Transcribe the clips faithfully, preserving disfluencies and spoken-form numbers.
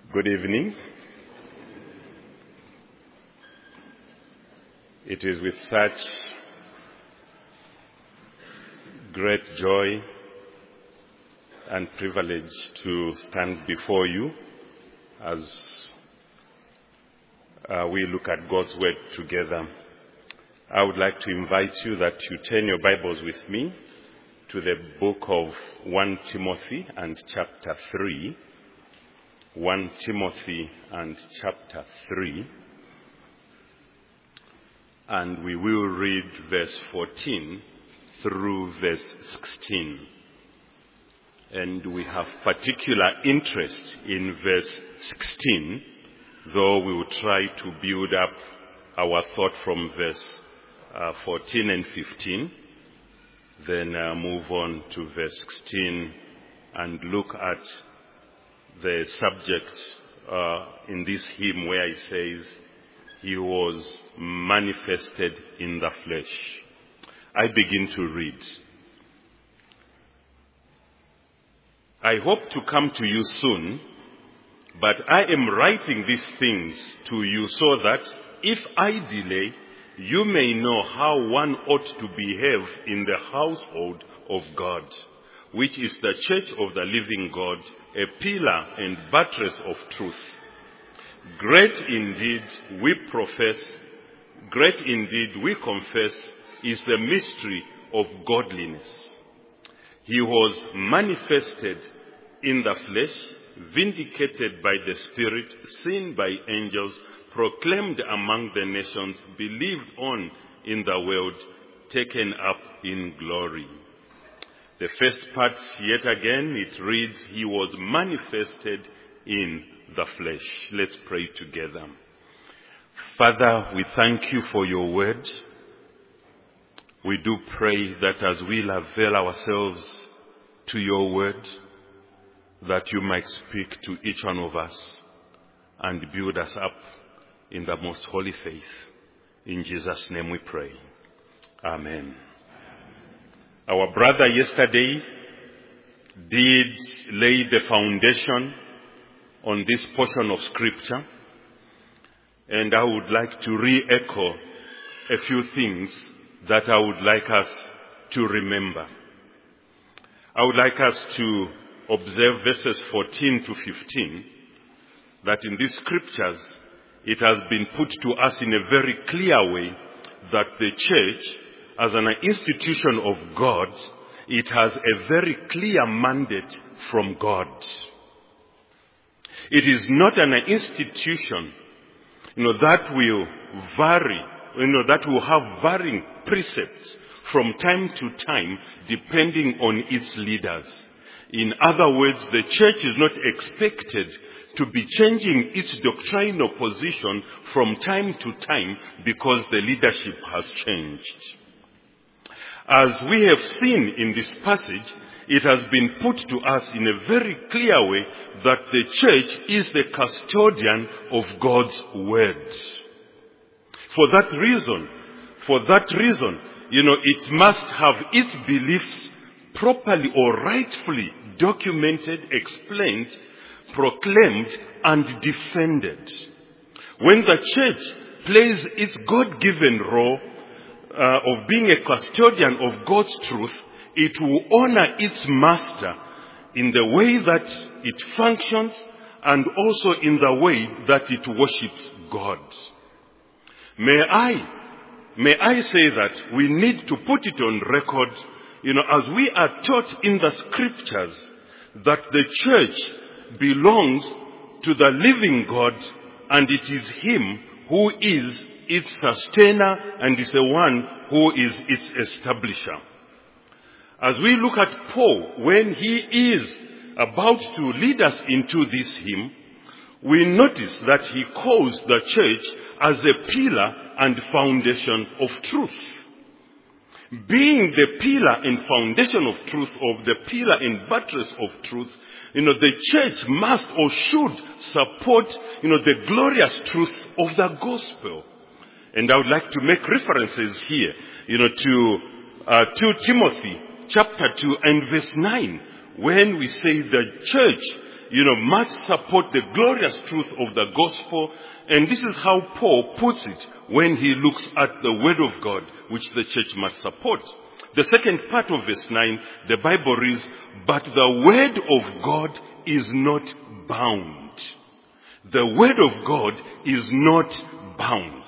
Good evening. It is with such great joy and privilege to stand before you as uh, we look at God's Word together. I would like to invite you that you turn your Bibles with me to the book of First Timothy and chapter three. First Timothy and chapter three. And we will read verse fourteen through verse sixteen. And we have particular interest in verse sixteen, though we will try to build up our thought from verse uh, fourteen and fifteen, then uh, move on to verse sixteen and look at the subject uh, in this hymn where it says, "He was manifested in the flesh." I begin to read. I hope to come to you soon, but I am writing these things to you so that if I delay, you may know how one ought to behave in the household of God, which is the church of the living God, a pillar and buttress of truth. Great indeed we profess, great indeed we confess, is the mystery of godliness. He was manifested in the flesh, vindicated by the Spirit, seen by angels, proclaimed among the nations, believed on in the world, taken up in glory. The first part, yet again, it reads, "He was manifested in the flesh." Let's pray together. Father, we thank you for your word. We do pray that as we'll avail ourselves to your word, that you might speak to each one of us and build us up in the most holy faith. In Jesus' name we pray. Amen. Our brother yesterday did lay the foundation on this portion of scripture, and I would like to re-echo a few things that I would like us to remember. I would like us to observe verses fourteen to fifteen, that in these scriptures it has been put to us in a very clear way that the church, as an institution of God, it has a very clear mandate from God. It is not an institution, you know, that will vary, you know, that will have varying precepts from time to time depending on its leaders. In other words, the church is not expected to be changing its doctrinal position from time to time because the leadership has changed. As we have seen in this passage, it has been put to us in a very clear way that the church is the custodian of God's word. For that reason, for that reason, you know, it must have its beliefs properly or rightfully documented, explained, proclaimed, and defended. When the church plays its God-given role uh, of being a custodian of God's truth, it will honor its master in the way that it functions and also in the way that it worships God. May I, may I say that we need to put it on record, you know, as we are taught in the scriptures that the church belongs to the living God, and it is Him who is its sustainer and is the one who is its establisher. As we look at Paul, when he is about to lead us into this hymn, we notice that he calls the church as a pillar and foundation of truth. Being the pillar and foundation of truth, of the pillar and buttress of truth, you know, the church must or should support, you know, the glorious truth of the gospel. And I would like to make references here, you know, to uh, Second Timothy chapter two and verse nine, when we say the church you know, must support the glorious truth of the gospel. And this is how Paul puts it when he looks at the word of God, which the church must support. The second part of verse nine, the Bible reads, but the word of God is not bound. The word of God is not bound.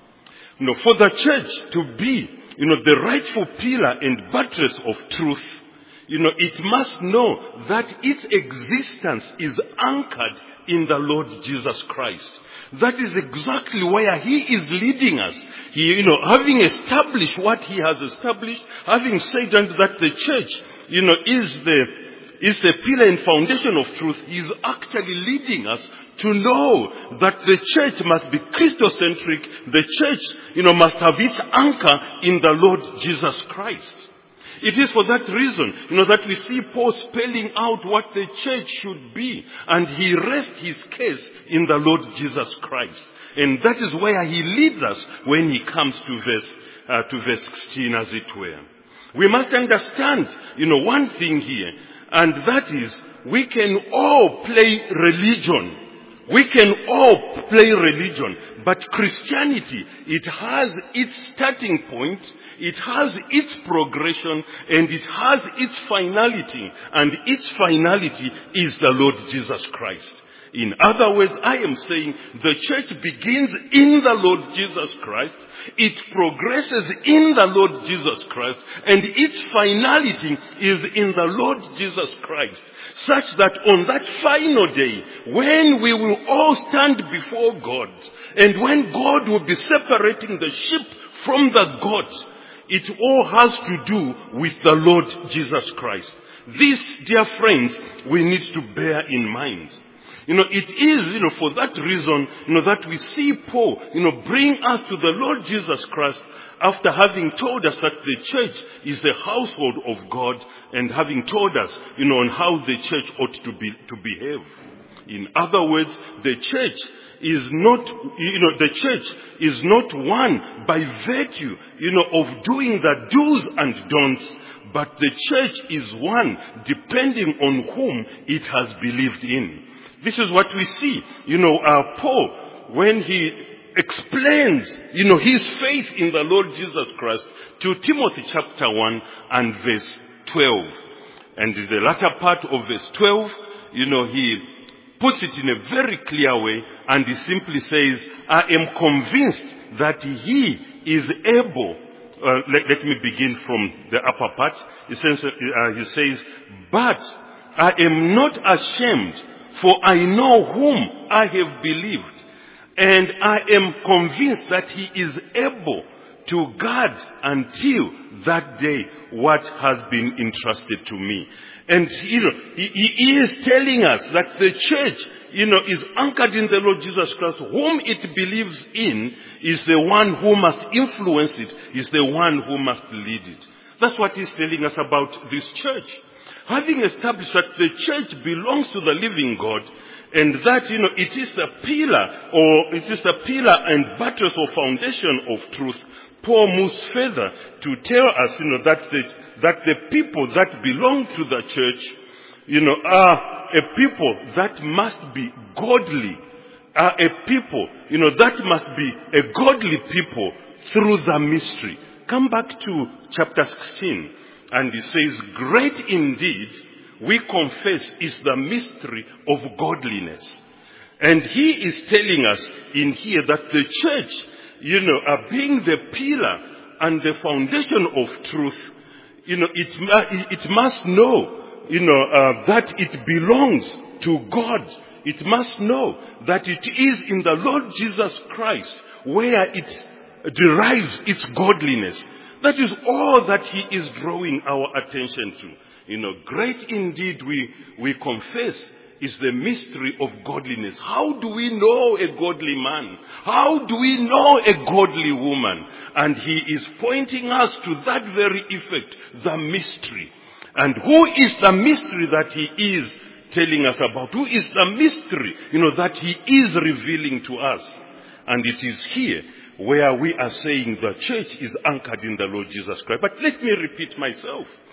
You know, for the church to be, you know, the rightful pillar and buttress of truth, you know, it must know that its existence is anchored in the Lord Jesus Christ. That is exactly where he is leading us. He, you know, having established what he has established, having said that the church, you know, is the, is the pillar and foundation of truth, he is actually leading us to know that the church must be Christocentric. The church, you know, must have its anchor in the Lord Jesus Christ. It is for that reason, you know, that we see Paul spelling out what the church should be. And he rests his case in the Lord Jesus Christ. And that is where he leads us when he comes to verse, uh, to verse sixteen, as it were. We must understand, you know, one thing here. And that is, we can all play religion. We can all play religion. But Christianity, it has its starting point, it has its progression, and it has its finality. And its finality is the Lord Jesus Christ. In other words, I am saying the church begins in the Lord Jesus Christ, it progresses in the Lord Jesus Christ, and its finality is in the Lord Jesus Christ. Such that on that final day, when we will all stand before God, and when God will be separating the sheep from the goats, it all has to do with the Lord Jesus Christ. This, dear friends, we need to bear in mind. You know, it is, you know, for that reason, you know, that we see Paul, you know, bring us to the Lord Jesus Christ after having told us that the church is the household of God, and having told us, you know, on how the church ought to be, to behave. In other words, the church is not, you know, the church is not one by virtue, you know, of doing the do's and don'ts, but the church is one depending on whom it has believed in. This is what we see, you know, uh, Paul, when he explains, you know, his faith in the Lord Jesus Christ to Timothy chapter one and verse twelve. And in the latter part of verse twelve, you know, he puts it in a very clear way, and he simply says, I am convinced that he is able, uh, let, let me begin from the upper part. He says, uh, he says, but I am not ashamed, for I know whom I have believed, and I am convinced that he is able to guard until that day what has been entrusted to me. And, you know, he, he is telling us that the church, you know, is anchored in the Lord Jesus Christ. Whom it believes in is the one who must influence it, is the one who must lead it. That's what he's telling us about this church. Having established that the church belongs to the living God, and that, you know, it is the pillar, or it is the pillar and buttress or foundation of truth, Paul moves further to tell us, you know, that the, that the people that belong to the church, you know, are a people that must be godly, are a people, you know, that must be a godly people through the mystery. Come back to chapter sixteen, and he says, great indeed, we confess, is the mystery of godliness. And he is telling us in here that the church, you know, uh, being the pillar and the foundation of truth, you know, it, it must know, you know, uh, that it belongs to God. It must know that it is in the Lord Jesus Christ where it derives its godliness. That is all that he is drawing our attention to. You know, great indeed we, we confess is the mystery of godliness. How do we know a godly man? How do we know a godly woman? And he is pointing us to that very effect, the mystery. And who is the mystery that he is telling us about? Who is the mystery, you know, that he is revealing to us? And it is here where we are saying the church is anchored in the Lord Jesus Christ. But let me repeat myself.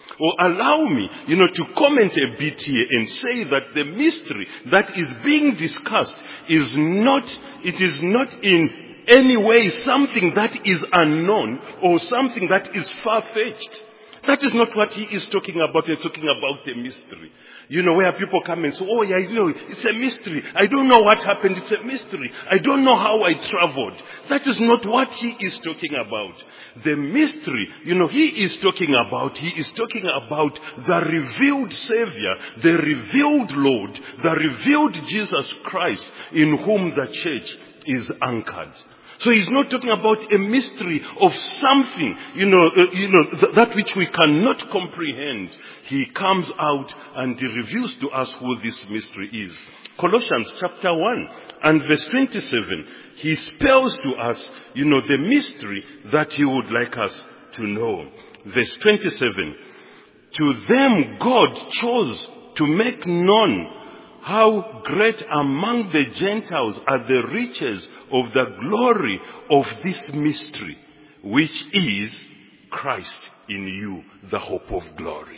Or allow me, you know, to comment a bit here and say that the mystery that is being discussed is not, it is not in any way something that is unknown or something that is far-fetched. That is not what he is talking about. He's talking about a mystery. You know, where people come and say, oh yeah, you know, it's a mystery. I don't know what happened. It's a mystery. I don't know how I traveled. That is not what he is talking about. The mystery, you know, he is talking about, he is talking about the revealed Savior, the revealed Lord, the revealed Jesus Christ in whom the church is anchored. So he's not talking about a mystery of something, you know, uh, you know, th- that which we cannot comprehend. He comes out and he reveals to us who this mystery is. Colossians chapter one and verse twenty-seven, he spells to us, you know, the mystery that he would like us to know. Verse twenty-seven, to them God chose to make known how great among the Gentiles are the riches of the glory of this mystery, which is Christ in you, the hope of glory.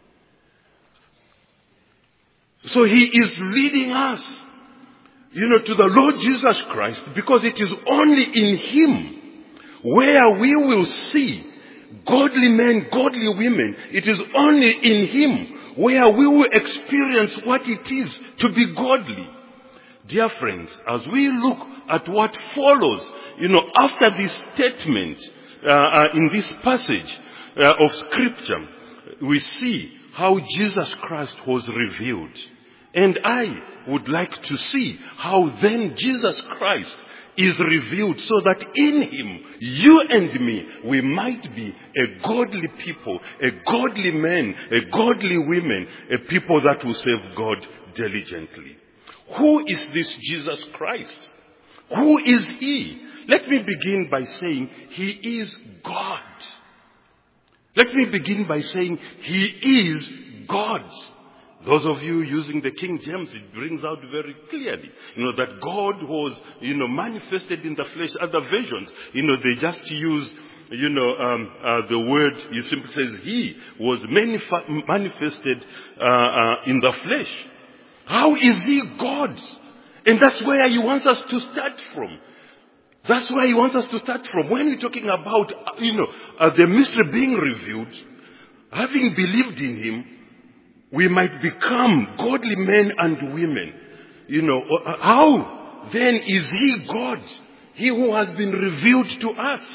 So he is leading us, you know, to the Lord Jesus Christ, because it is only in him where we will see godly men, godly women. It is only in him where we will experience what it is to be godly. Dear friends, as we look at what follows, you know, after this statement, uh, uh, in this passage uh, of scripture, we see how Jesus Christ was revealed. And I would like to see how then Jesus Christ is revealed, so that in him, you and me, we might be a godly people, a godly men, a godly women, a people that will serve God diligently. Who is this Jesus Christ? Who is he? Let me begin by saying he is God. Let me begin by saying he is God. Those of you using the King James, it brings out very clearly, you know, that God was, you know, manifested in the flesh. Other versions, you know, they just use, you know, um, uh, the word, it simply says he was manif- manifested uh, uh, in the flesh. How is he God? And that's where he wants us to start from. That's where he wants us to start from. When we're talking about, you know, uh, the mystery being revealed, having believed in him, we might become godly men and women. You know, how then is he God? He who has been revealed to us.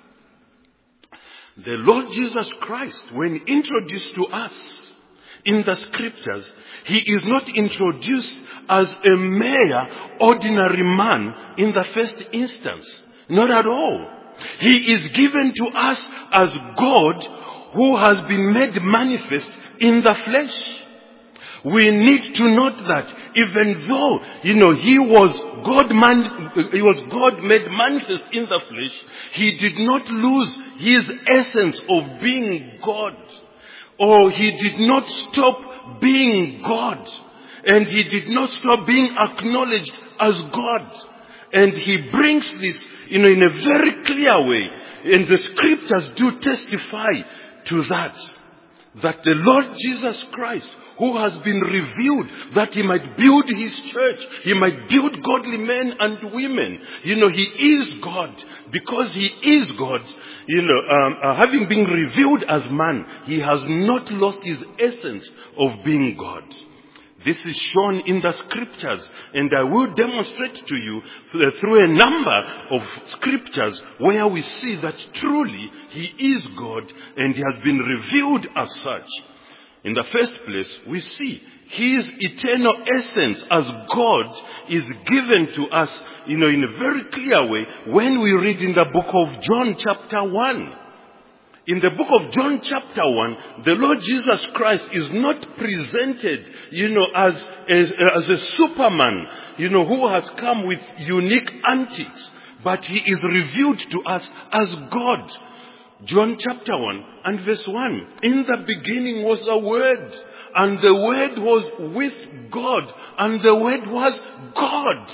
The Lord Jesus Christ, when introduced to us in the scriptures, he is not introduced as a mere ordinary man in the first instance. Not at all. He is given to us as God who has been made manifest in the flesh. We need to note that even though, you know, he was God man, he was God made manifest in the flesh, he did not lose his essence of being God. Or he did not stop being God. And he did not stop being acknowledged as God. And he brings this, you know, in a very clear way. And the scriptures do testify to that. That the Lord Jesus Christ, who has been revealed, that he might build his church, he might build godly men and women. You know, he is God. Because he is God, you know, um, uh, having been revealed as man, he has not lost his essence of being God. This is shown in the scriptures, and I will demonstrate to you through a number of scriptures where we see that truly he is God and he has been revealed as such. In the first place, we see his eternal essence as God is given to us, you know, in a very clear way when we read in the book of John chapter one. In the book of John chapter one, the Lord Jesus Christ is not presented, you know, as, as, as a superman, you know, who has come with unique antics, but he is revealed to us as God. John chapter one and verse one. In the beginning was the Word, and the Word was with God, and the Word was God.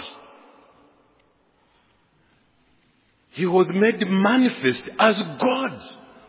He was made manifest as God.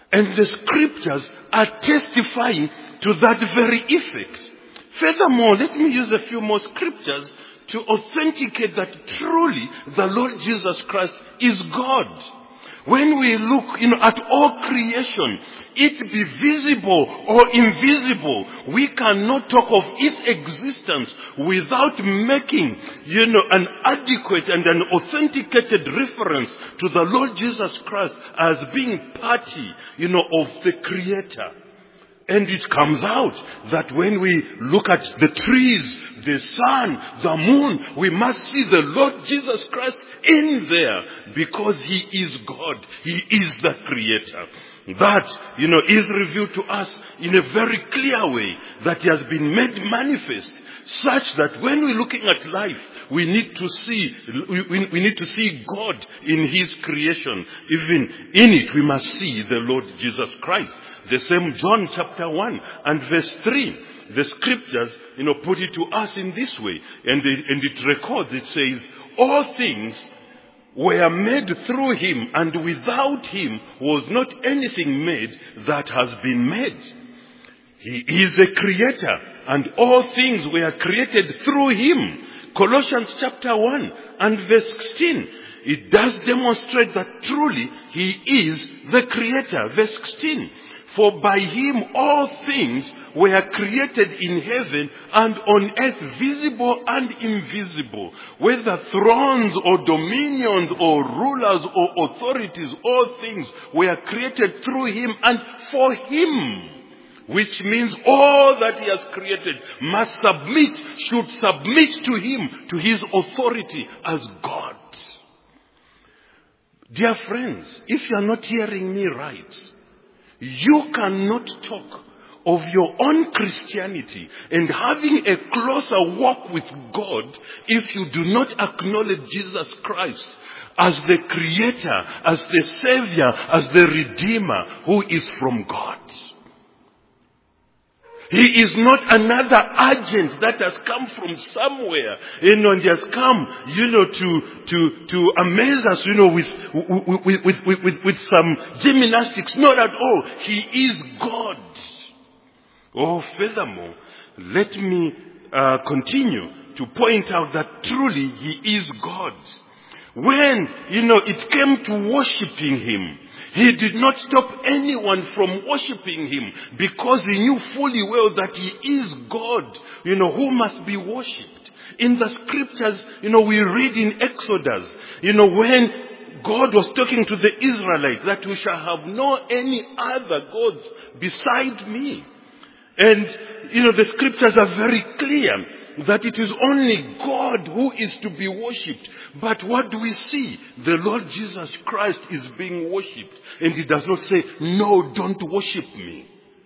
And the scriptures are testifying to that very effect. Furthermore, let me use a few more scriptures to authenticate that truly the Lord Jesus Christ is God. When we look, you know, at all creation, it be visible or invisible, we cannot talk of its existence without making, you know, an adequate and an authenticated reference to the Lord Jesus Christ as being party, you know, of the Creator. And it comes out that when we look at the trees, the sun, the moon, we must see the Lord Jesus Christ in there because He is God. He is the Creator. That, you know, is revealed to us in a very clear way, that He has been made manifest, such that when we're looking at life, we need to see, we, we need to see God in His creation. Even in it, we must see the Lord Jesus Christ. The same John chapter one and verse three. The scriptures, you know, put it to us in this way. And it, and it records, it says, all things were made through Him, and without Him was not anything made that has been made. He is a creator, and all things were created through Him. Colossians chapter one and verse sixteen. It does demonstrate that truly He is the creator. Verse sixteen. For by Him all things were created in heaven and on earth, visible and invisible, whether thrones or dominions or rulers or authorities, all things were created through Him and for Him. Which means all that He has created must submit, should submit to Him, to His authority as God. Dear friends, if you are not hearing me right, you cannot talk of your own Christianity and having a closer walk with God if you do not acknowledge Jesus Christ as the Creator, as the Savior, as the Redeemer who is from God. He is not another agent that has come from somewhere, you know, and has come, you know, to, to, to amaze us, you know, with, with, with, with, with, with some gymnastics. Not at all. He is God. Oh, furthermore, let me uh, continue to point out that truly He is God. When, you know, it came to worshiping Him, He did not stop anyone from worshiping Him because He knew fully well that He is God, you know, who must be worshipped. In the scriptures, you know, we read in Exodus, you know, when God was talking to the Israelites that we shall have no any other gods beside me. And, you know, the scriptures are very clear that it is only God who is to be worshipped. But what do we see? The Lord Jesus Christ is being worshipped. And He does not say, no, don't worship me.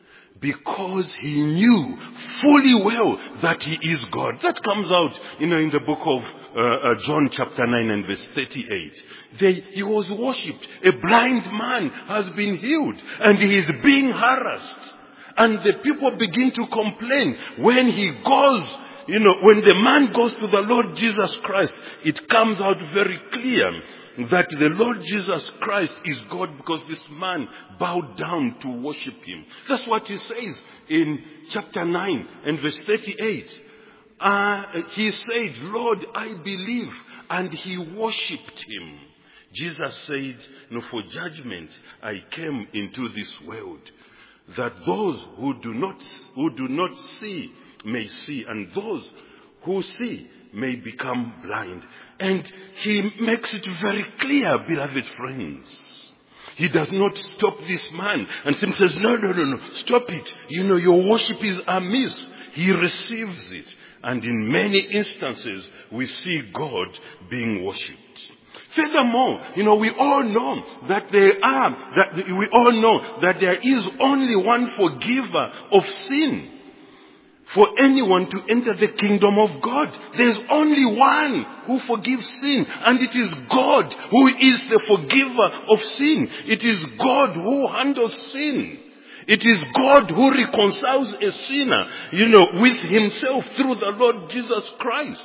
Because He knew fully well that He is God. That comes out, you know, in the book of uh, uh, John chapter nine and verse thirty-eight. They, he was worshipped. A blind man has been healed and he is being harassed. And the people begin to complain when he goes, you know, when the man goes to the Lord Jesus Christ, it comes out very clear that the Lord Jesus Christ is God because this man bowed down to worship Him. That's what he says in chapter nine and verse thirty-eight. Uh, he said, Lord, I believe. And he worshipped Him. Jesus said, no, for judgment I came into this world, that those who do not, who do not see may see, and those who see may become blind. And He makes it very clear, beloved friends. He does not stop this man and simply says, no, no, no, no, stop it. You know, your worship is amiss. He receives it. And in many instances, we see God being worshipped. Furthermore, you know, we all know that there are, that we all know that there is only one forgiver of sin. For anyone to enter the kingdom of God, there's only one who forgives sin, and it is God who is the forgiver of sin. It is God who handles sin. It is God who reconciles a sinner, you know, with Himself through the Lord Jesus Christ.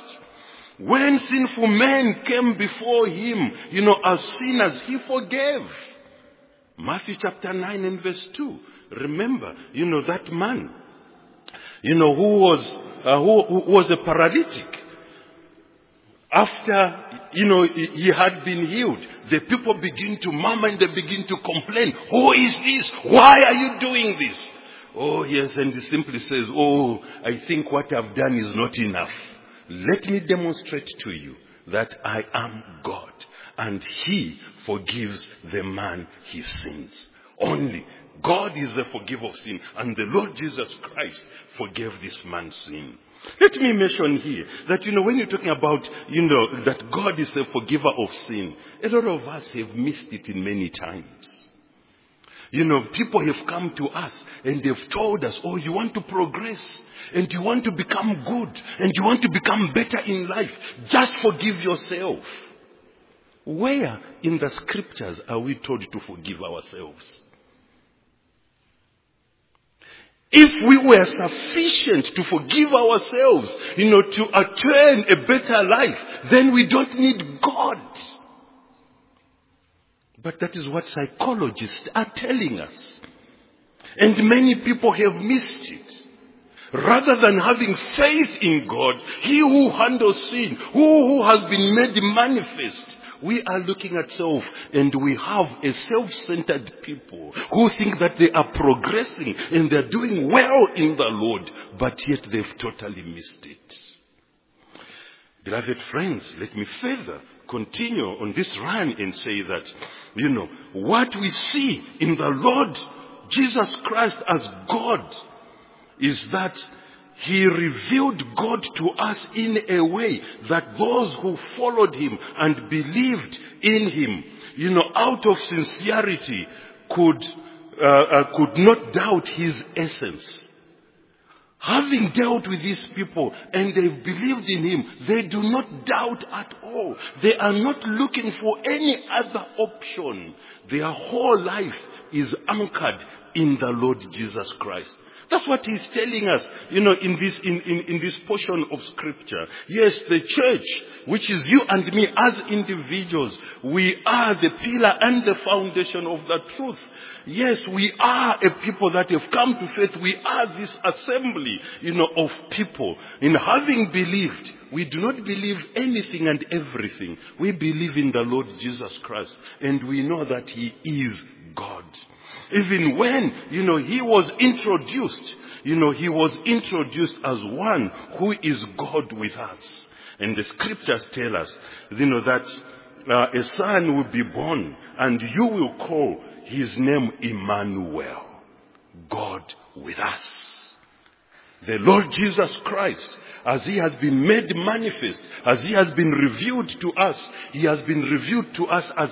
When sinful men came before Him, you know, as sinners, He forgave. Matthew chapter nine and verse two. Remember, you know, that man, you know, who was, uh, who, who was a paralytic. After, you know, he, he had been healed, the people begin to murmur and they begin to complain. Who is this? Why are you doing this? Oh, yes, and he simply says, oh, I think what I've done is not enough. Let me demonstrate to you that I am God, and He forgives the man his sins. Only God is the forgiver of sin, and the Lord Jesus Christ forgave this man's sin. Let me mention here that, you know, when you're talking about, you know, that God is a forgiver of sin, a lot of us have missed it in many times. You know, people have come to us and they've told us, oh, you want to progress and you want to become good and you want to become better in life. Just forgive yourself. Where in the scriptures are we told to forgive ourselves? If we were sufficient to forgive ourselves, you know, to attain a better life, then we don't need God. But that is what psychologists are telling us. And many people have missed it. Rather than having faith in God, He who handles sin, who, who has been made manifest, we are looking at self, and we have a self-centered people who think that they are progressing and they're doing well in the Lord, but yet they've totally missed it. Beloved friends, let me further continue on this run and say that, you know, what we see in the Lord Jesus Christ as God is that He revealed God to us in a way that those who followed Him and believed in Him, you know, out of sincerity could, uh, uh, could not doubt His essence. Having dealt with these people and they've believed in Him, they do not doubt at all. They are not looking for any other option. Their whole life is anchored in the Lord Jesus Christ. That's what He's telling us, you know, in this, in, in, in this portion of scripture. Yes, the church, which is you and me as individuals, we are the pillar and the foundation of the truth. Yes, we are a people that have come to faith. We are this assembly, you know, of people. In having believed, we do not believe anything and everything. We believe in the Lord Jesus Christ, and we know that He is God. Even when, you know, He was introduced, you know, He was introduced as one who is God with us. And the scriptures tell us, you know, that uh, a son will be born and you will call His name Emmanuel, God with us. The Lord Jesus Christ, as He has been made manifest, as He has been revealed to us, He has been revealed to us as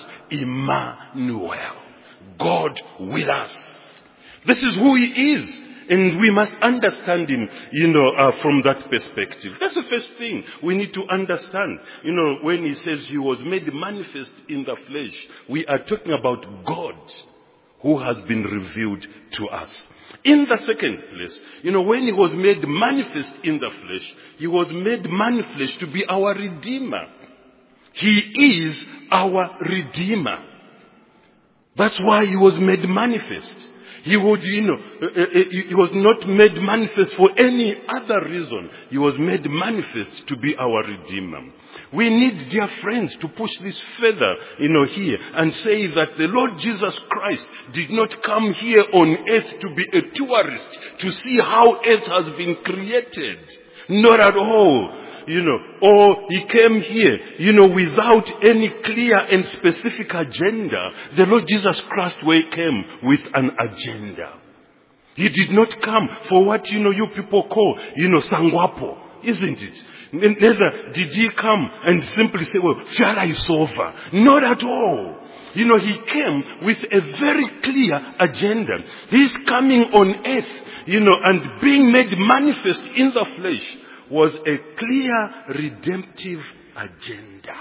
Emmanuel, God with us. This is who He is. And we must understand Him, you know, uh, from that perspective. That's the first thing we need to understand. You know, when He says He was made manifest in the flesh, we are talking about God who has been revealed to us. In the second place, you know, when He was made manifest in the flesh, He was made manifest to be our Redeemer. He is our Redeemer. That's why He was made manifest. He would, you know, he was not made manifest for any other reason. He was made manifest to be our Redeemer. We need, dear friends, to push this further, you know, here and say that the Lord Jesus Christ did not come here on earth to be a tourist, to see how earth has been created. Not at all. You know, or He came here, you know, without any clear and specific agenda. The Lord Jesus Christ came with an agenda. He did not come for what, you know, you people call, you know, sangwapo, isn't it? Neither did He come and simply say, well, Fiala is over. Not at all. You know, He came with a very clear agenda. He's coming on earth, you know, and being made manifest in the flesh was a clear redemptive agenda.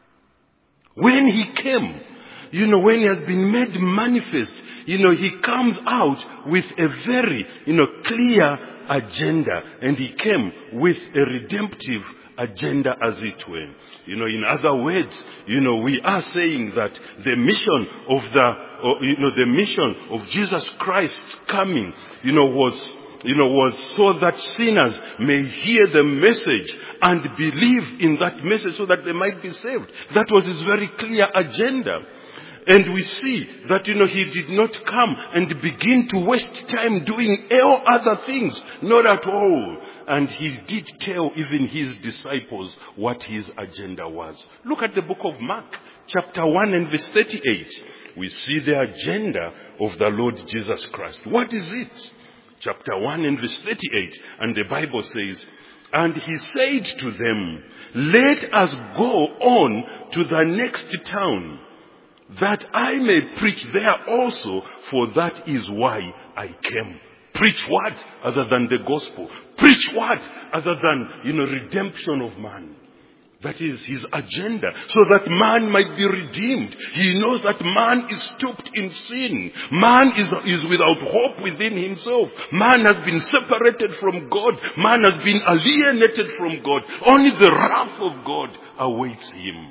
When He came, you know, when He has been made manifest, you know, He comes out with a very, you know, clear agenda. And He came with a redemptive agenda, as it were. You know, in other words, you know, we are saying that the mission of the, or, you know, the mission of Jesus Christ coming, you know, was, you know, was so that sinners may hear the message and believe in that message so that they might be saved. That was his very clear agenda. And we see that, you know, he did not come and begin to waste time doing all other things. Not at all. And he did tell even his disciples what his agenda was. Look at the book of Mark, chapter one and verse thirty-eight. We see the agenda of the Lord Jesus Christ. What is it? Chapter one and verse thirty-eight. And the Bible says, "And he said to them, let us go on to the next town, that I may preach there also, for that is why I came." Preach what other than the gospel? Preach what other than, you know, redemption of man? That is his agenda, so that man might be redeemed. He knows that man is stooped in sin. Man is, is without hope within himself. Man has been separated from God. Man has been alienated from God. Only the wrath of God awaits him.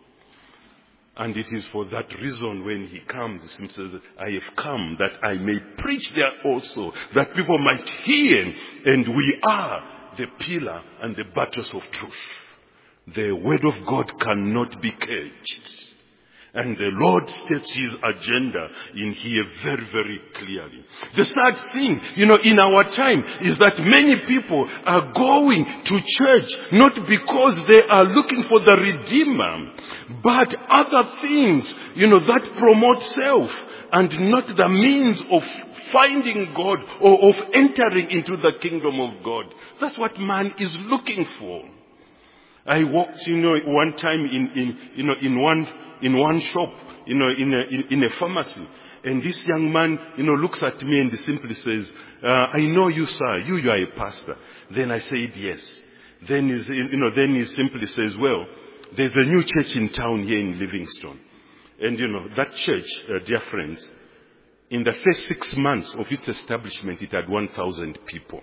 And it is for that reason when he comes, he says, I have come that I may preach there also, that people might hear, and we are the pillar and the butters of truth. The word of God cannot be caged. And the Lord states his agenda in here very, very clearly. The sad thing, you know, in our time is that many people are going to church not because they are looking for the Redeemer, but other things, you know, that promote self and not the means of finding God or of entering into the kingdom of God. That's what man is looking for. I walked, you know, one time in, in you know, in one in one shop, you know, in a, in, in a pharmacy. And this young man, you know, looks at me and simply says, uh, I know you, sir. You, you are a pastor. Then I said, yes. Then he, you know, then he simply says, well, there's a new church in town here in Livingstone. And, you know, that church, uh, dear friends, in the first six months of its establishment, it had one thousand people.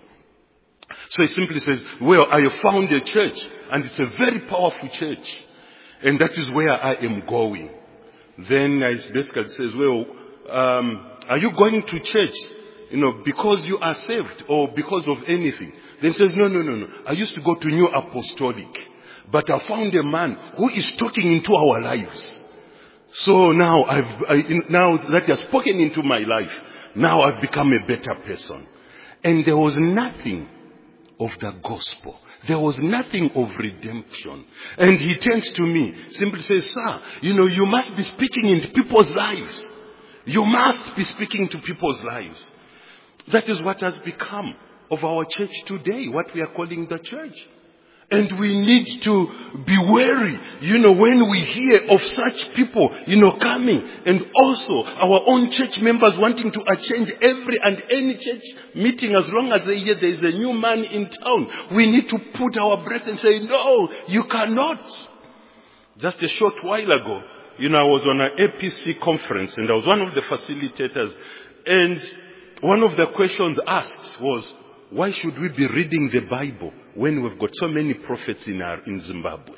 So he simply says, well, I have found a church, and it's a very powerful church. And that is where I am going. Then I basically says, well, um, are you going to church, you know, because you are saved or because of anything? Then he says, no, no, no, no. I used to go to New Apostolic, but I found a man who is talking into our lives. So now I've, I, now that he has spoken into my life, now I've become a better person. And there was nothing of the gospel. There was nothing of redemption. And he turns to me, simply says, sir, you know, you must be speaking into people's lives. You must be speaking to people's lives. That is what has become of our church today, what we are calling the church. And we need to be wary, you know, when we hear of such people, you know, coming. And also our own church members wanting to change every and any church meeting as long as they hear there is a new man in town. We need to put our breath and say, no, you cannot. Just a short while ago, you know, I was on an A P C conference and I was one of the facilitators. And one of the questions asked was, why should we be reading the Bible when we've got so many prophets in our in Zimbabwe?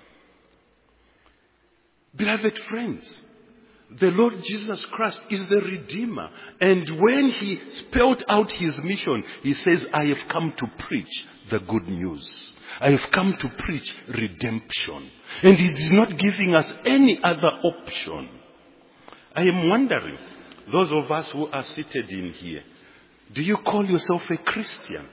Beloved friends, the Lord Jesus Christ is the Redeemer. And when he spelled out his mission, he says, I have come to preach the good news. I have come to preach redemption. And he is not giving us any other option. I am wondering, those of us who are seated in here, do you call yourself a Christian?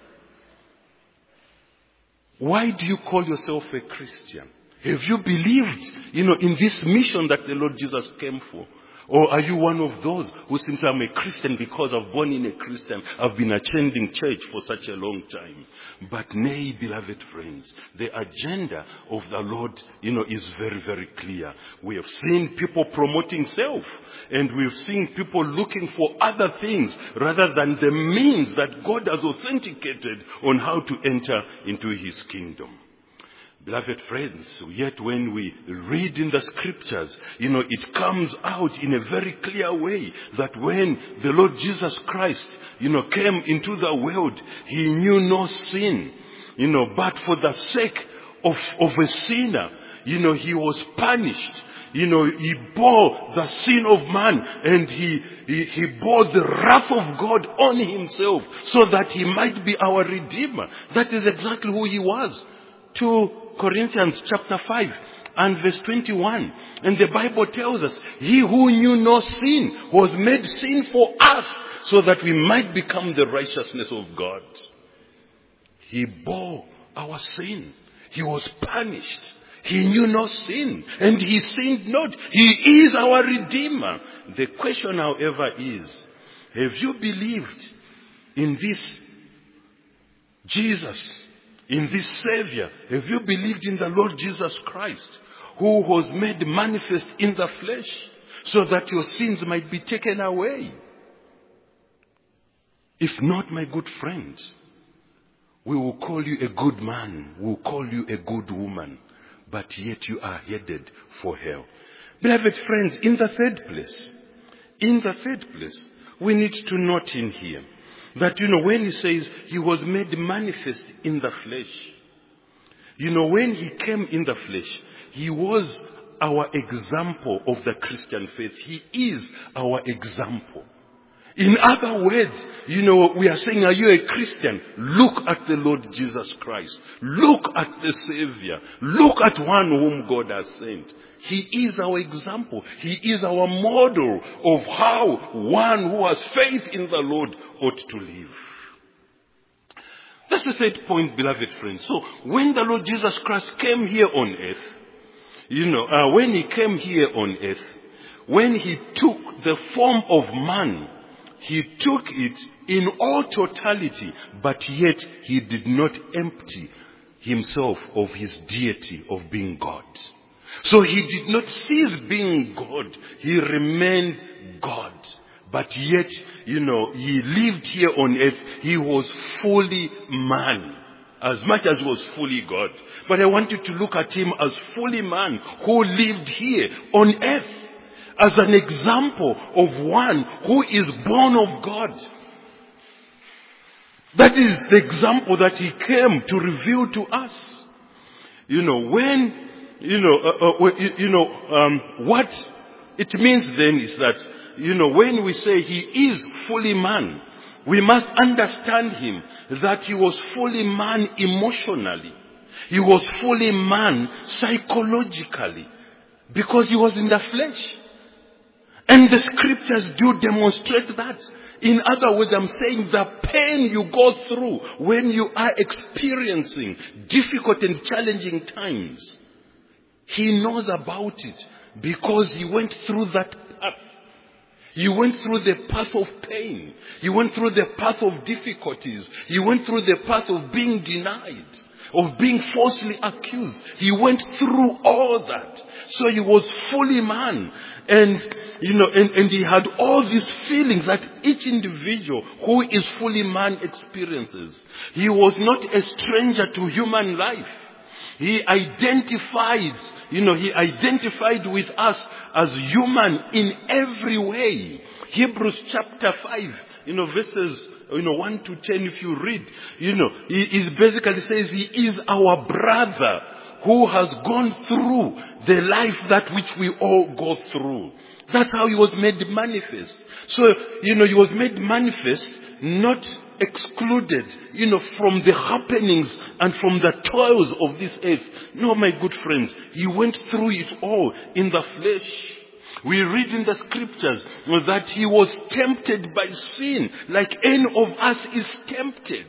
Why do you call yourself a Christian? Have you believed, you know, in this mission that the Lord Jesus came for? Or are you one of those who seems I'm a Christian because I've born in a Christian, I've been attending church for such a long time? But nay, beloved friends, the agenda of the Lord, you know, is very, very clear. We have seen people promoting self, and we've seen people looking for other things rather than the means that God has authenticated on how to enter into his kingdom. Beloved friends, yet when we read in the scriptures, you know, it comes out in a very clear way that when the Lord Jesus Christ, you know, came into the world, he knew no sin, you know, but for the sake of, of a sinner. You know, he was punished. You know, he bore the sin of man, and he, he, he bore the wrath of God on himself so that he might be our Redeemer. That is exactly who he was. Second Corinthians chapter five and verse twenty-one. And the Bible tells us, he who knew no sin was made sin for us so that we might become the righteousness of God. He bore our sin. He was punished. He knew no sin, and he sinned not. He is our Redeemer. The question, however, is, have you believed in this Jesus, in this Savior? Have you believed in the Lord Jesus Christ, who was made manifest in the flesh, so that your sins might be taken away? If not, my good friend, we will call you a good man, we will call you a good woman, but yet you are headed for hell. Beloved friends, in the third place, in the third place, we need to note in here that, you know, when he says he was made manifest in the flesh, you know, when he came in the flesh, he was our example of the Christian faith. He is our example. In other words, you know, we are saying, are you a Christian? Look at the Lord Jesus Christ. Look at the Savior. Look at one whom God has sent. He is our example. He is our model of how one who has faith in the Lord ought to live. That's the third point, beloved friends. So, when the Lord Jesus Christ came here on earth, you know, uh, when he came here on earth, when he took the form of man, he took it in all totality, but yet he did not empty himself of his deity of being God. So he did not cease being God. He remained God. But yet, you know, he lived here on earth. He was fully man, as much as he was fully God. But I want you to look at him as fully man who lived here on earth, as an example of one who is born of God. That is the example that he came to reveal to us. You know, when, you know, uh, uh, you, you know, um, what it means then is that, you know, when we say he is fully man, we must understand him that he was fully man emotionally. He was fully man psychologically, because he was in the flesh. And the scriptures do demonstrate that. In other words, I'm saying the pain you go through when you are experiencing difficult and challenging times, he knows about it because he went through that path. He went through the path of pain. He went through the path of difficulties. He went through the path of being denied, of being falsely accused. He went through all that. So he was fully man. And, you know, and, and he had all these feelings that each individual who is fully man experiences. He was not a stranger to human life. He identified, you know, he identified with us as human in every way. Hebrews chapter five, you know, verses, you know, one to ten, if you read, you know, he, he basically says he is our brother who has gone through the life that which we all go through. That's how he was made manifest. So, you know, he was made manifest, not excluded, you know, from the happenings and from the toils of this earth. No, my good friends, he went through it all in the flesh. We read in the scriptures that he was tempted by sin, like any of us is tempted.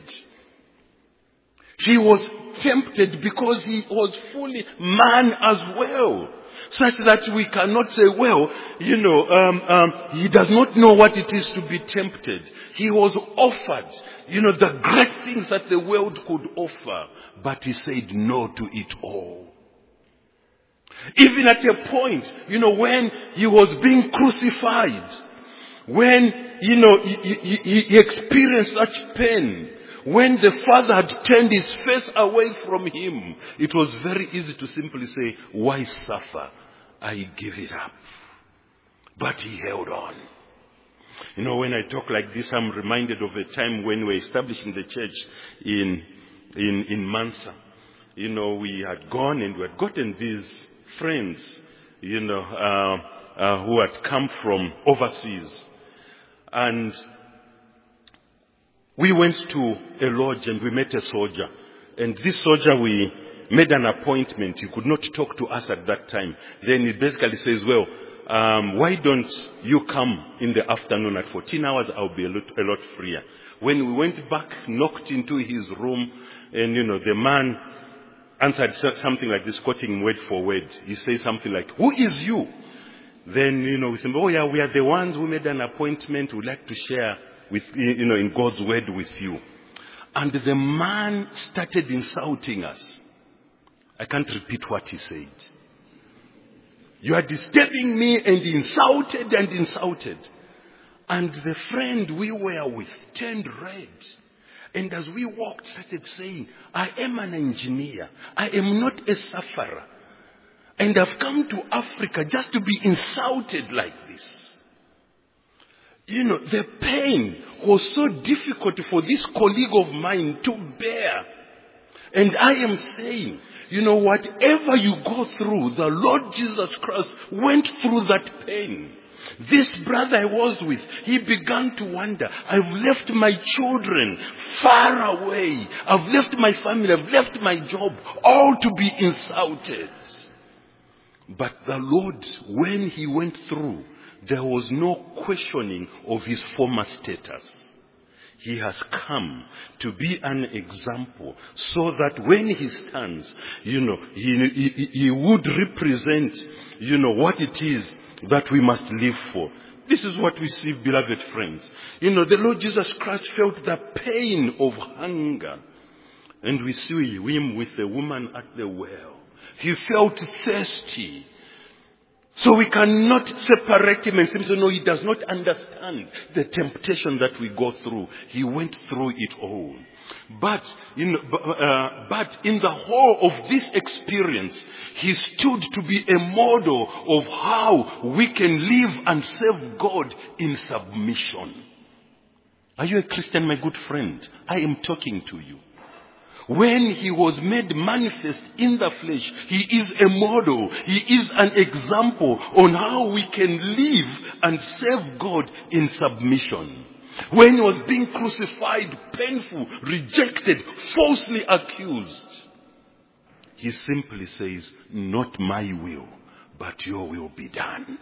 He was tempted because he was fully man as well. Such that we cannot say, well, you know, um, um, he does not know what it is to be tempted. He was offered, you know, the great things that the world could offer. But he said no to it all. Even at a point, you know, when he was being crucified, when, you know, he, he, he experienced such pain, when the Father had turned his face away from him, it was very easy to simply say, why suffer? I give it up. But he held on. You know, when I talk like this, I'm reminded of a time when we were establishing the church in, in, in Mansa. you know, we had gone and we had gotten these friends, you know, uh, uh, who had come from overseas. And we went to a lodge and we met a soldier. And this soldier, we made an appointment. He could not talk to us at that time. Then he basically says, well, um, why don't you come in the afternoon at fourteen hours? I'll be a lot, a lot freer. When we went back, knocked into his room, and, you know, the man answered something like this, quoting word for word. He says something like, who is you? Then, you know, we say, oh yeah, we are the ones who made an appointment. We'd like to share with, you know, in God's word with you. And the man started insulting us. I can't repeat what he said. You are disturbing me, and insulted and insulted. And the friend we were with turned red. And as we walked, started saying, I am an engineer. I am not a sufferer. And I've come to Africa just to be insulted like this. You know, the pain was so difficult for this colleague of mine to bear. And I am saying, you know, whatever you go through, the Lord Jesus Christ went through that pain. This brother I was with, he began to wonder, I've left my children far away. I've left my family, I've left my job, all to be insulted. But the Lord, when he went through, there was no questioning of his former status. He has come to be an example so that when he stands, you know, he, he, he would represent, you know, what it is that we must live for. This is what we see, beloved friends. You know, the Lord Jesus Christ felt the pain of hunger. And we see him with the woman at the well. He felt thirsty. So we cannot separate him and say, no, he does not understand the temptation that we go through. He went through it all. But in, uh, but in the whole of this experience, he stood to be a model of how we can live and serve God in submission. Are you a Christian, my good friend? I am talking to you. When he was made manifest in the flesh, he is a model. He is an example on how we can live and serve God in submission. When he was being crucified, painful, rejected, falsely accused, he simply says, not my will, but your will be done.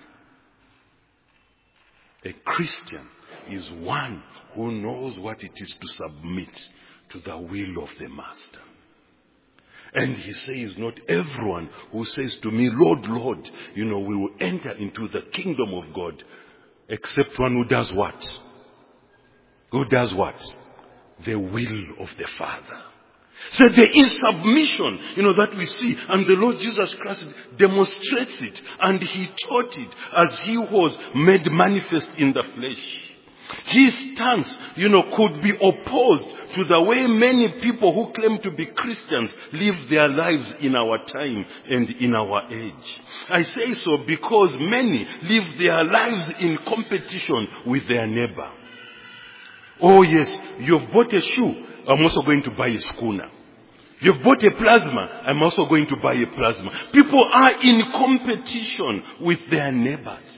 A Christian is one who knows what it is to submit to the will of the Master. And he says, not everyone who says to me, Lord, Lord, you know, we will enter into the kingdom of God, except one who does what? Who does what? The will of the Father. So there is submission, you know, that we see. And the Lord Jesus Christ demonstrates it. And he taught it as he was made manifest in the flesh. His stance, you know, could be opposed to the way many people who claim to be Christians live their lives in our time and in our age. I say so because many live their lives in competition with their neighbor. Oh yes, you've bought a shoe, I'm also going to buy a schooner. You've bought a plasma, I'm also going to buy a plasma. People are in competition with their neighbors.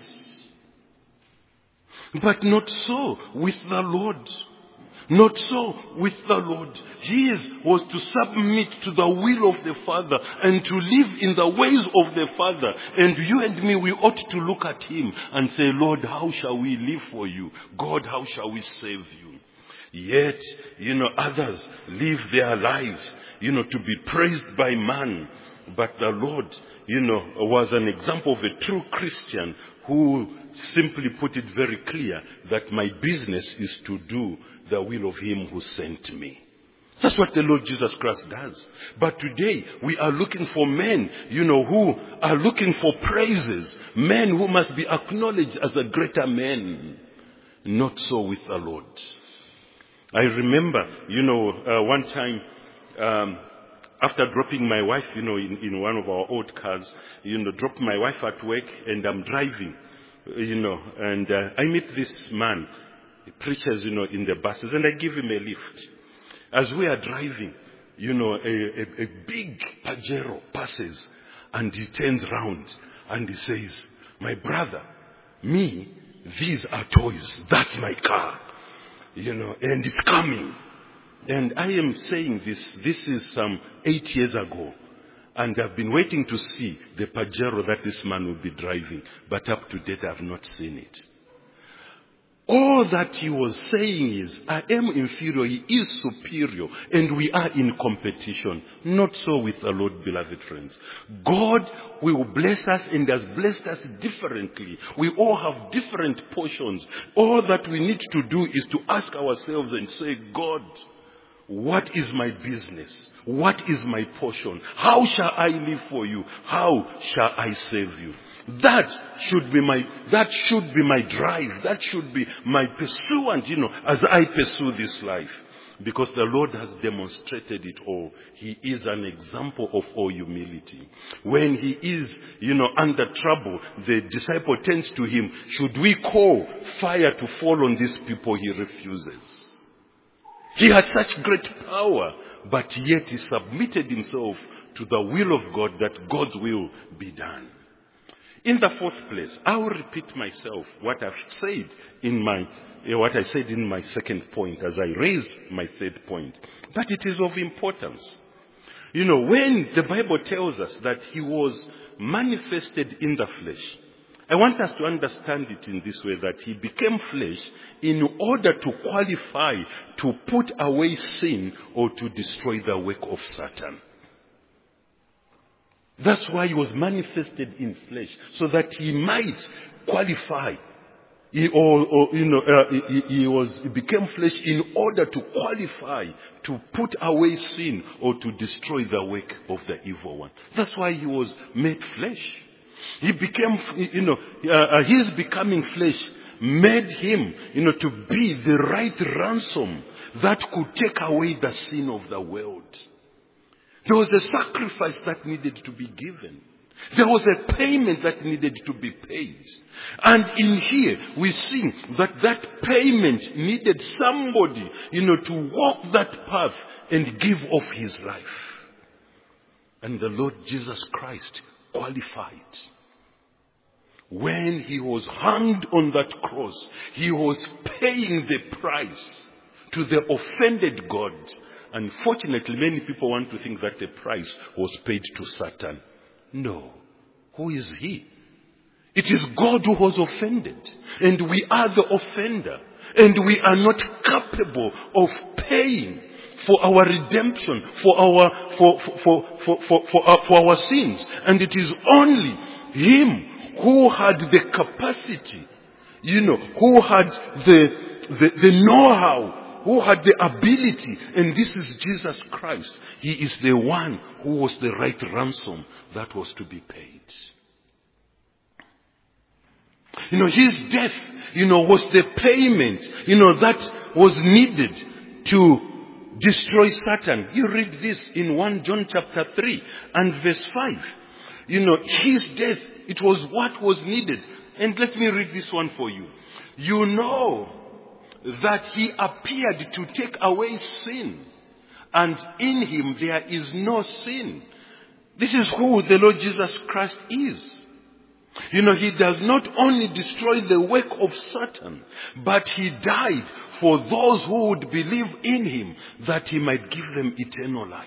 But not so with the Lord. Not so with the Lord. His was to submit to the will of the Father and to live in the ways of the Father. And you and me, we ought to look at him and say, Lord, how shall we live for you? God, how shall we save you? Yet, you know, others live their lives, you know, to be praised by man. But the Lord, you know, was an example of a true Christian who simply put it very clear that my business is to do the will of him who sent me. That's what the Lord Jesus Christ does. But today we are looking for men, you know, who are looking for praises. Men who must be acknowledged as the greater men. Not so with the Lord. I remember, you know, uh, one time, um, after dropping my wife, you know, in, in one of our old cars, you know, dropped my wife at work and I'm driving, you know, and uh, I meet this man. He preaches, you know, in the buses and I give him a lift. As we are driving, you know, a, a, a big Pajero passes and he turns round and he says, my brother, me, these are toys. That's my car. You know, and it's coming. And I am saying this, this is some eight years ago. And I've been waiting to see the Pajero that this man will be driving. But up to date, I've not seen it. All that he was saying is, I am inferior, he is superior, and we are in competition. Not so with the Lord, beloved friends. God will bless us and has blessed us differently. We all have different portions. All that we need to do is to ask ourselves and say, God, what is my business? What is my portion? How shall I live for you? How shall I save you? That should be my, that should be my drive. That should be my pursuant, you know, as I pursue this life. Because the Lord has demonstrated it all. He is an example of all humility. When he is, you know, under trouble, the disciple turns to him, should we call fire to fall on these people? He refuses. He had such great power, but yet he submitted himself to the will of God, that God's will be done. In the fourth place, I will repeat myself what I've said in my, what I said in my second point as I raise my third point. But it is of importance. You know, when the Bible tells us that he was manifested in the flesh, I want us to understand it in this way, that he became flesh in order to qualify to put away sin or to destroy the work of Satan. That's why he was manifested in flesh, so that he might qualify. He, or, or, you know, uh, he, he, was, he became flesh in order to qualify to put away sin or to destroy the work of the evil one. That's why he was made flesh. He became, you know, uh, his becoming flesh made him, you know, to be the right ransom that could take away the sin of the world. There was a sacrifice that needed to be given. There was a payment that needed to be paid. And in here, we see that that payment needed somebody, you know, to walk that path and give of his life. And the Lord Jesus Christ qualified. When he was hanged on that cross, he was paying the price to the offended God. Unfortunately, many people want to think that the price was paid to Satan. No. Who is he? It is God who was offended. And we are the offender. And we are not capable of paying for our redemption, for our, for, for, for, for, for, for, our, for our sins. And it is only him who had the capacity, you know, who had the, the, the know-how, who had the ability, and this is Jesus Christ. He is the one who was the right ransom that was to be paid. You know, his death, you know, was the payment, you know, that was needed to destroy Satan. You read this in First John chapter three and verse five. You know, his death, it was what was needed. And let me read this one for you. You know that he appeared to take away sin, and in him there is no sin. This is who the Lord Jesus Christ is. You know, he does not only destroy the work of Satan, but he died for those who would believe in him, that he might give them eternal life.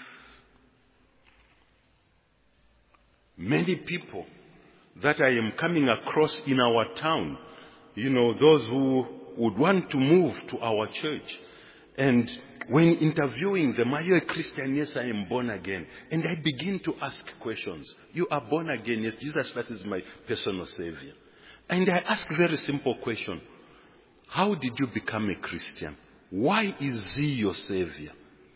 Many people that I am coming across in our town, you know, those who would want to move to our church. And when interviewing them, are you a Christian? Yes, I am born again. And I begin to ask questions. You are born again? Yes, Jesus Christ is my personal Savior. And I ask a very simple question. How did you become a Christian? Why is he your Savior?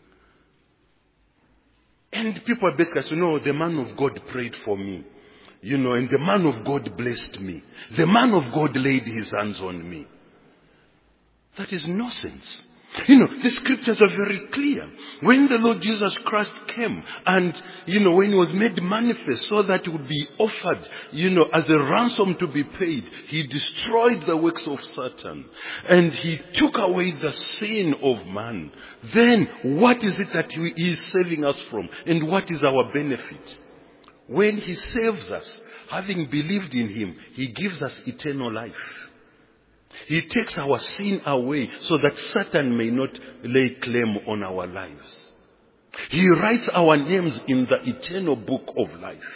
And people basically say, no, the man of God prayed for me. You know, and the man of God blessed me. The man of God laid his hands on me. That is nonsense. You know, the scriptures are very clear. When the Lord Jesus Christ came and, you know, when he was made manifest so that it would be offered, you know, as a ransom to be paid, he destroyed the works of Satan and he took away the sin of man. Then what is it that he is saving us from? And what is our benefit? When he saves us, having believed in him, he gives us eternal life. He takes our sin away so that Satan may not lay claim on our lives. He writes our names in the eternal book of life.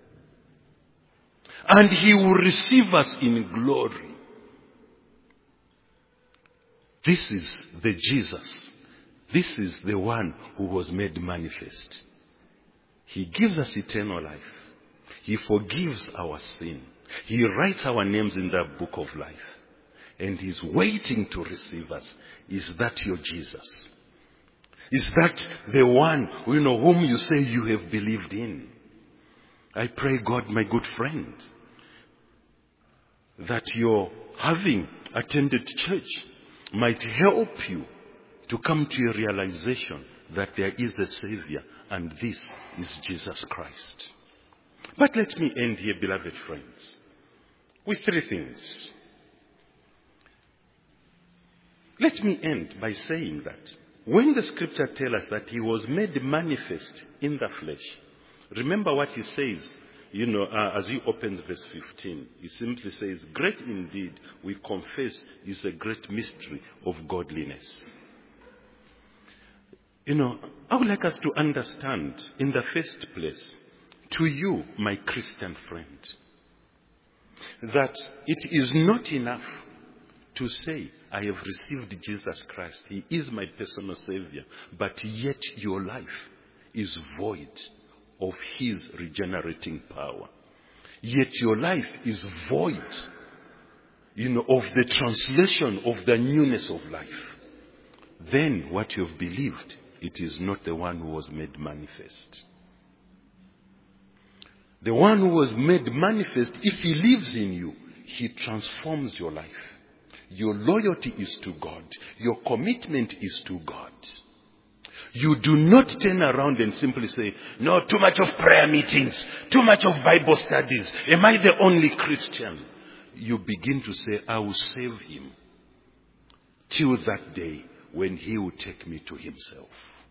And he will receive us in glory. This is the Jesus. This is the one who was made manifest. He gives us eternal life. He forgives our sin. He writes our names in the book of life. And he's waiting to receive us. Is that your Jesus? Is that the one, you know, whom you say you have believed in? I pray God, my good friend, that your having attended church might help you to come to a realization that there is a Savior, and this is Jesus Christ. But let me end here, beloved friends, with three things. Let me end by saying that when the scripture tells us that he was made manifest in the flesh, remember what he says, you know, uh, as he opens verse fifteen. He simply says, great indeed, we confess, is a great mystery of godliness. You know, I would like us to understand, in the first place, to you, my Christian friend, that it is not enough to say, I have received Jesus Christ. He is my personal Savior. But yet your life is void of his regenerating power. Yet your life is void, you know, of the translation of the newness of life. Then what you have believed, it is not the one who was made manifest. The one who was made manifest, if he lives in you, he transforms your life. Your loyalty is to God. Your commitment is to God. You do not turn around and simply say, no, too much of prayer meetings, too much of Bible studies. Am I the only Christian? You begin to say, I will save him till that day when he will take me to himself.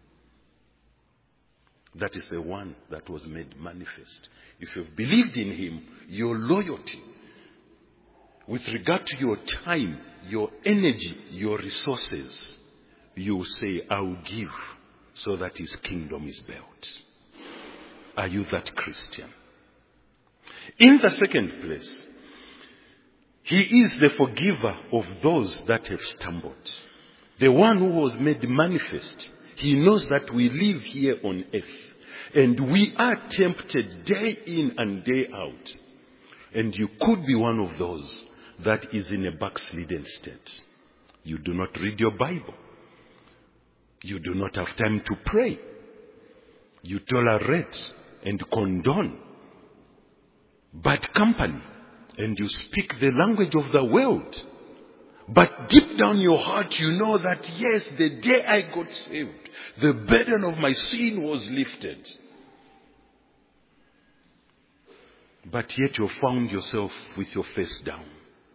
That is the one that was made manifest. If you've believed in him, your loyalty with regard to your time, your energy, your resources, you say, I will give so that his kingdom is built. Are you that Christian? In the second place, he is the forgiver of those that have stumbled. The one who was made manifest. He knows that we live here on earth and we are tempted day in and day out. And you could be one of those that is in a backslidden state. You do not read your Bible. You do not have time to pray. You tolerate and condone bad company. And you speak the language of the world. But deep down your heart, you know that yes, the day I got saved, the burden of my sin was lifted. But yet you found yourself with your face down.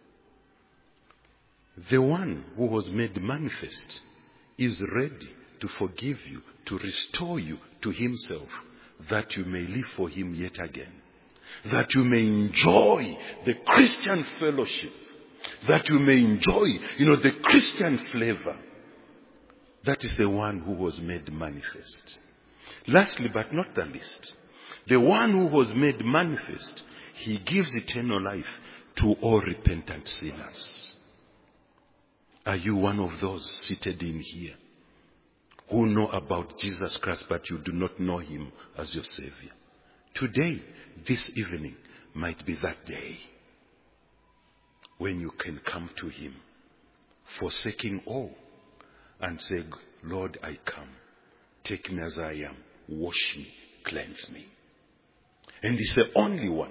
The one who was made manifest is ready to forgive you, to restore you to himself, that you may live for him yet again. That you may enjoy the Christian fellowship. That you may enjoy, you know, the Christian flavor. That is the one who was made manifest. Lastly, but not the least, the one who was made manifest, he gives eternal life to all repentant sinners. Are you one of those seated in here who know about Jesus Christ but you do not know him as your Savior? Today, this evening, might be that day when you can come to him, forsaking all, and say, Lord, I come. Take me as I am. Wash me. Cleanse me. And he's the only one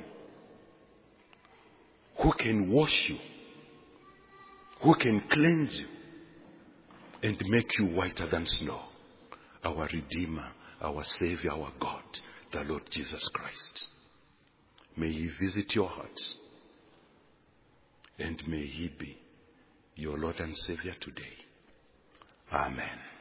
who can wash you, who can cleanse you, and make you whiter than snow. Our Redeemer, our Savior, our God, the Lord Jesus Christ. May He visit your heart, and may He be your Lord and Savior today. Amen.